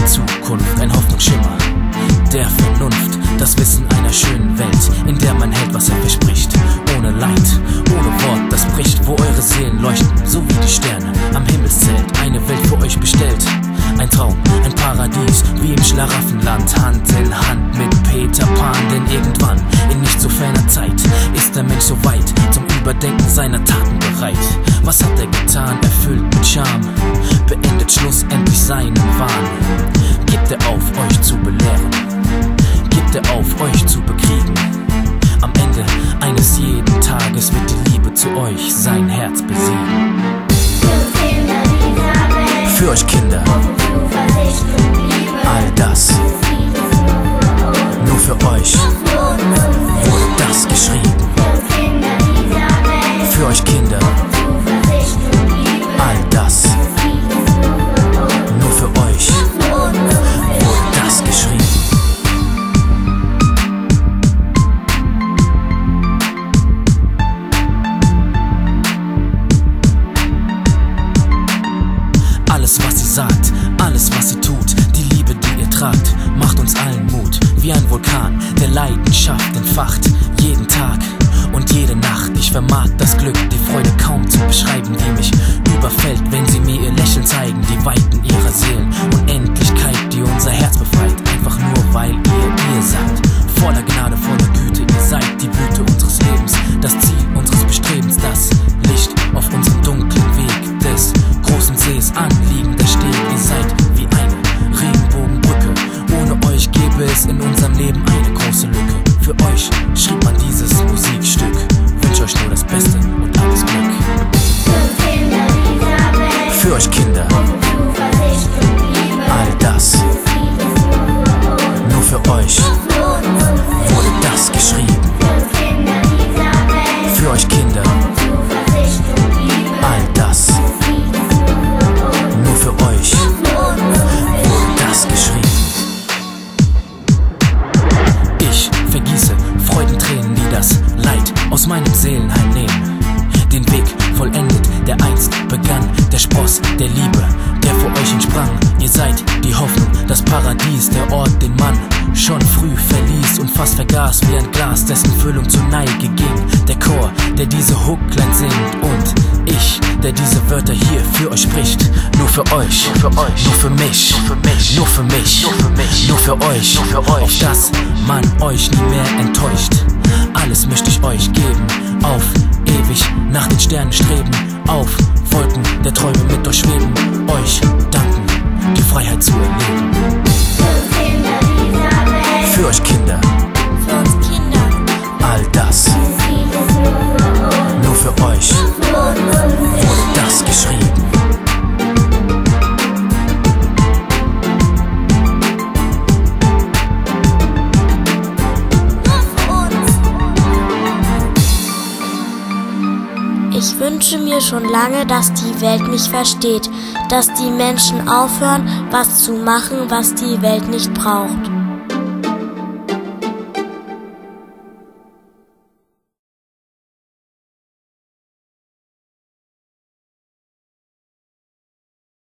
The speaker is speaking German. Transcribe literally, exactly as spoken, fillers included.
Zukunft, ein Hoffnungsschimmer der Vernunft, das Wissen einer schönen Welt, in der man hält, was er verspricht, ohne Leid, ohne Wort, das bricht, wo eure Seelen leuchten, so wie die Sterne am Himmelszelt, eine Welt für euch bestellt, ein Traum, ein Paradies, wie im Schlaraffenland, Hand in Hand mit Peter Pan, denn irgendwann, in nicht so ferner Zeit, ist der Mensch so weit, zum Überdenken seiner Taten bereit. Was hat er getan, erfüllt mit Scham, beendet schlussendlich seinen Wahn, gibt er auf, euch zu belehren, gibt er auf, euch zu bekriegen. Am Ende eines jeden Tages wird die Liebe zu euch sein Herz besiegen. Für euch Kinder, all das, nur für euch wurde das geschrieben. Für euch Kinder, all das, nur für euch wurde das geschrieben. Alles, was sie sagt, alles, was sie tut, die Liebe, die ihr tragt, macht uns allen Mut. Wie ein Vulkan, der Leidenschaft entfacht, jeden Tag und jede Nacht. Ich vermag das Glück, die Freude kaum zu beschreiben, die mich überfällt, wenn sie mir ihr Lächeln zeigen. Die Weiten ihrer Seelen, Unendlichkeit, die unser Herz befreit, einfach nur, weil ihr ihr seid. Voller Gnade, voller Güte, ihr seid die Blüte unseres Lebens, das Ziel unseres Bestrebens, das Licht auf unserem dunklen Weg des großen Sees anliegender Steg. Ihr seid wie eine Regenbogenbrücke, ohne euch gäbe es in unserem Leben eine große Lücke. Für euch schrieb man dieses Musikstück, wünsch euch nur das Beste und alles Glück. Für euch Kinder, all das, nur für euch wurde das geschrieben. Für euch Kinder, all das, nur für euch wurde das geschrieben. Ich vergieße Freudentränen, die das Leid aus meinem Seelenheim nehmen. Den Weg vollendet, der einst begann, der Spross der Liebe, der vor euch entsprang. Ihr seid die Hoffnung, das Paradies, der Ort, den man schon früh verließ und fast vergaß wie ein Glas, dessen Füllung zur Neige ging. Der Chor, der diese Hookline singt, und ich, der diese Wörter hier für euch spricht. Nur für euch, nur für euch, nur für mich, nur für mich, nur für mich, nur für mich, nur für euch, nur für euch, auf dass man euch nie mehr enttäuscht. Alles möchte ich euch geben, auf ewig nach den Sternen streben, auf Wolken der Träume mit euch schweben, euch danken, die Freiheit zu erleben. Für euch Kinder, für uns Kinder, all das, nur für euch wurde das geschrieben. Ich wünsche mir schon lange, dass die Welt mich versteht, dass die Menschen aufhören, was zu machen, was die Welt nicht braucht.